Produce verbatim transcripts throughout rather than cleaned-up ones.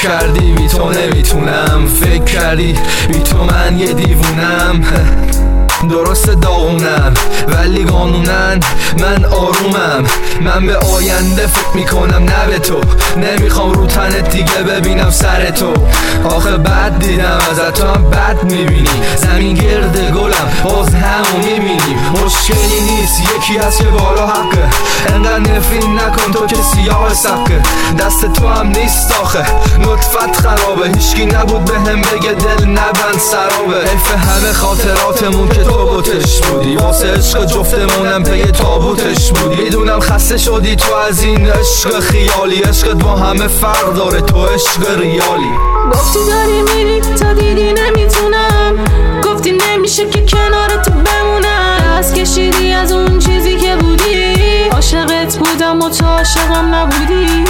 کردی بی تو نمیتونم، فکر کردی بی تو من یه دیوونم. درست داغونم ولی قانونن من آرومم. من به آینده فکر میکنم نه به تو، نمیخوام رو تنت دیگه ببینم سر تو. آخه بد دیدم ازت، تو هم بد میبینی. زمین گرد گلم باز همو میبینیم. مشکلی نیست یکی هست که بالا حقه، انقدر نفرین نکن تو که سیاه سبکه. دست تو هم نیست آخه نطفت خرابه، هیچکی نبود به هم بگه دل نبند سرابه. حیف همه خاطراتمون که تو بوتش بودی، واسه عشق جفتمونم پی تابوتش بودی. میدونم خسته شدی تو از این عشق خیالی، عشقت با همه فرق داره، تو عشق ریالی. گفتی داری میری تا دیدی نمیتونم، گفتی نمیشه که کنارت بمونم. از کشیدی از اون چیزی که بودی، عاشقت بودم و تو عاشقم نبودی.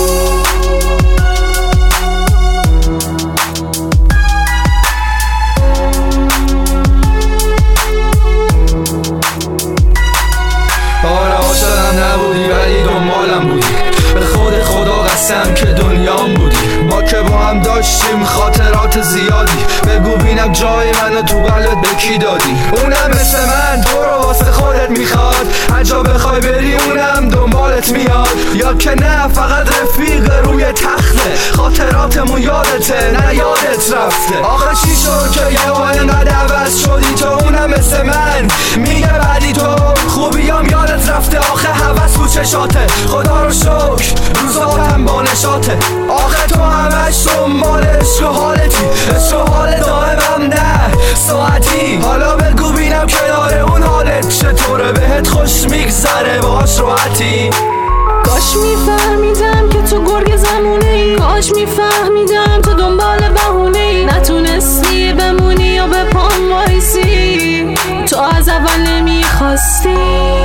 آره عاشقم نبودی ولی دنبالم بودی، به خود خدا قسم که دنیام بودی. ما که با هم داشتیم خاطرات زیادی، بگو بینم جای منو تو قلبت به کی دادی. اونم مثل من تو رو واسه خودت میخواد، هر جا بخوای بری اونم دنبالت میاد. یا که نه فقط رفیق روی تخته، خاطراتمون یادته نه یادت رفته. آخه چی شد که یه ها اینقدر عوض شدی تو؟ اونم مثل من میگه بعدی تو خوبیام یادت رفته. آخه هوس تو چشاته، خدا رو شکر روزاتم با نشاته. آخه تو همش دنبال عشق و حالتی، عشق و حال دائمم نه ساعتی. حالا بگو بینم کنار اون حالت چطوره، بهت خوش میگذره باش راحتی. کاش میفهمیدم که تو گرگ زمونه ای، کاش میفهمیدم تو دنبال بهونه ای. نتونستی بمونی یا به پام وایسی، تو از اول نمیخواستی.